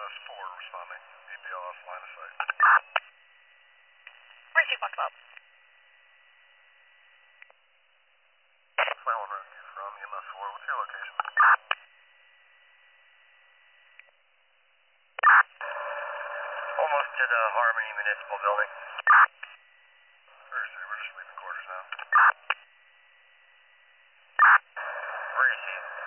MS4 responding. EBLS line of sight. Where's you fucked up? Flight 1 rescue from MS4. What's your location? Almost to the Harmony Municipal Building. Where is he? We're just leaving quarters now. Where is he?